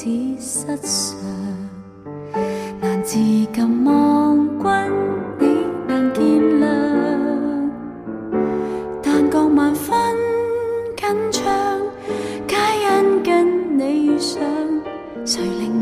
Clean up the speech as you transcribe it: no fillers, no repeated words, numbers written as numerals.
失常，难自禁望君你能见谅，但各万分紧张，皆因跟你想，谁令